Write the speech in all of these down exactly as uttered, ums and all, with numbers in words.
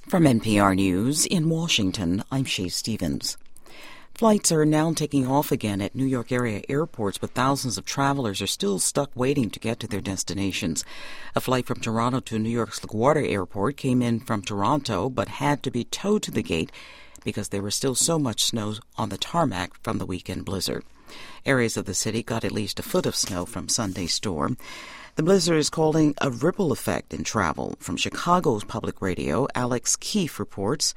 From N P R News in Washington, I'm Shay Stevens. Flights are now taking off again at New York area airports, but thousands of travelers are still stuck waiting to get to their destinations. A flight from Toronto to New York's LaGuardia Airport came in from Toronto, but had to be towed to the gate because there was still so much snow on the tarmac from the weekend blizzard. Areas of the city got at least a foot of snow from Sunday's storm. The blizzard is causing a ripple effect in travel. From Chicago's public radio, Alex Keefe reports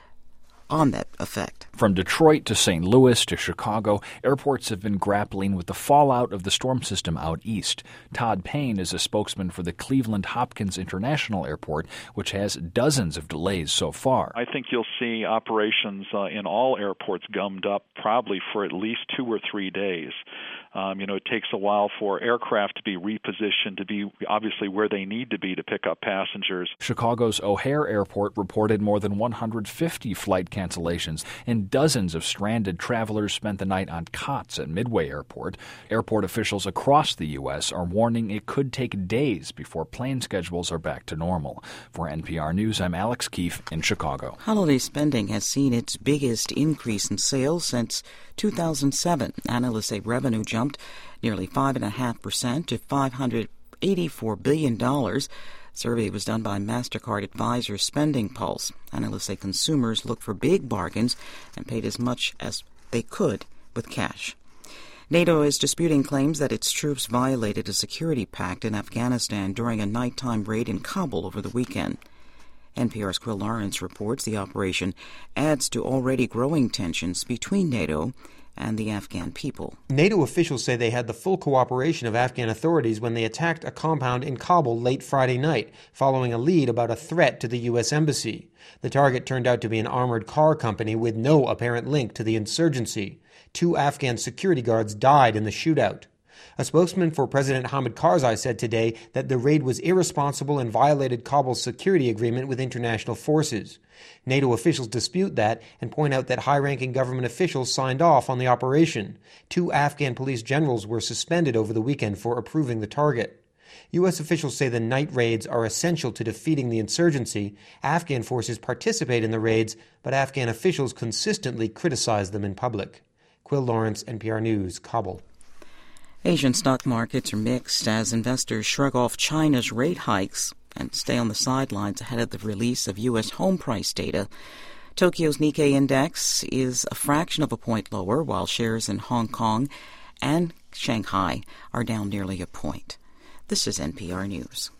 on that effect. From Detroit to Saint Louis to Chicago, airports have been grappling with the fallout of the storm system out east. Todd Payne is a spokesman for the Cleveland Hopkins International Airport, which has dozens of delays so far. I think you'll see operations uh, in all airports gummed up probably for at least two or three days. Um, you know, it takes a while for aircraft to be repositioned to be obviously where they need to be to pick up passengers. Chicago's O'Hare Airport reported more than one hundred fifty flight cancellations, and dozens of stranded travelers spent the night on cots at Midway Airport. Airport officials across the U S are warning it could take days before plane schedules are back to normal. For N P R News, I'm Alex Keefe in Chicago. Holiday spending has seen its biggest increase in sales since two thousand seven. Analysts say revenue jumped nearly five point five percent to five hundred eighty-four billion dollars. Survey was done by MasterCard Advisor Spending Pulse. Analysts say consumers looked for big bargains and paid as much as they could with cash. NATO is disputing claims that its troops violated a security pact in Afghanistan during a nighttime raid in Kabul over the weekend. N P R's Quill Lawrence reports the operation adds to already growing tensions between NATO and the Afghan people. NATO officials say they had the full cooperation of Afghan authorities when they attacked a compound in Kabul late Friday night, following a lead about a threat to the U S Embassy. The target turned out to be an armored car company with no apparent link to the insurgency. Two Afghan security guards died in the shootout. A spokesman for President Hamid Karzai said today that the raid was irresponsible and violated Kabul's security agreement with international forces. NATO officials dispute that and point out that high-ranking government officials signed off on the operation. Two Afghan police generals were suspended over the weekend for approving the target. U S officials say the night raids are essential to defeating the insurgency. Afghan forces participate in the raids, but Afghan officials consistently criticize them in public. Quill Lawrence, N P R News, Kabul. Asian stock markets are mixed as investors shrug off China's rate hikes and stay on the sidelines ahead of the release of U S home price data. Tokyo's Nikkei index is a fraction of a point lower, while shares in Hong Kong and Shanghai are down nearly a point. This is N P R News.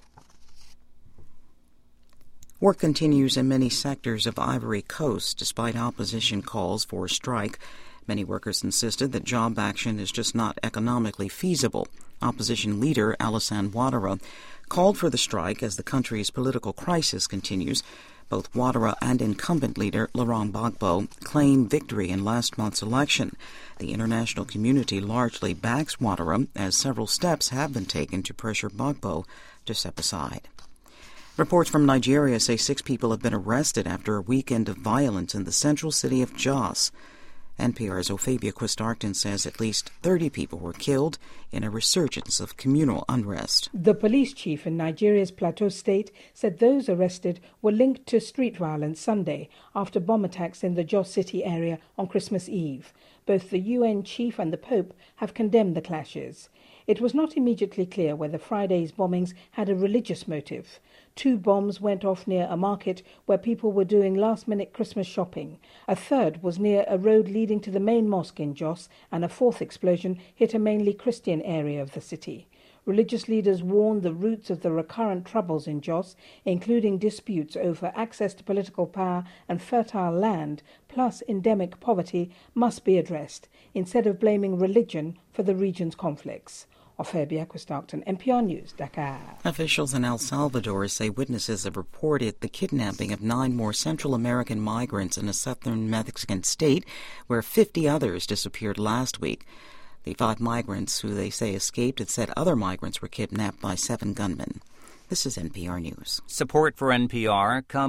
Work continues in many sectors of Ivory Coast despite opposition calls for a strike. Many workers insisted that job action is just not economically feasible. Opposition leader Alassane Ouattara called for the strike as the country's political crisis continues. Both Ouattara and incumbent leader Laurent Gbagbo claim victory in last month's election. The international community largely backs Ouattara as several steps have been taken to pressure Gbagbo to step aside. Reports from Nigeria say six people have been arrested after a weekend of violence in the central city of Jos. N P R's Ophabia Quist-Arcton says at least thirty people were killed in a resurgence of communal unrest. The police chief in Nigeria's Plateau State said those arrested were linked to street violence Sunday after bomb attacks in the Jos City area on Christmas Eve. Both the U N chief and the Pope have condemned the clashes. It was not immediately clear whether Friday's bombings had a religious motive. Two bombs went off near a market where people were doing last-minute Christmas shopping. A third was near a road leading to the main mosque in Jos, and a fourth explosion hit a mainly Christian area of the city. Religious leaders warned the roots of the recurrent troubles in Jos, including disputes over access to political power and fertile land, plus endemic poverty, must be addressed, instead of blaming religion for the region's conflicts. Ophabia Quist-Arcton, N P R News, Dakar. Officials in El Salvador say witnesses have reported the kidnapping of nine more Central American migrants in a southern Mexican state, where fifty others disappeared last week. The five migrants who they say escaped had said other migrants were kidnapped by seven gunmen. This is N P R News. Support for N P R comes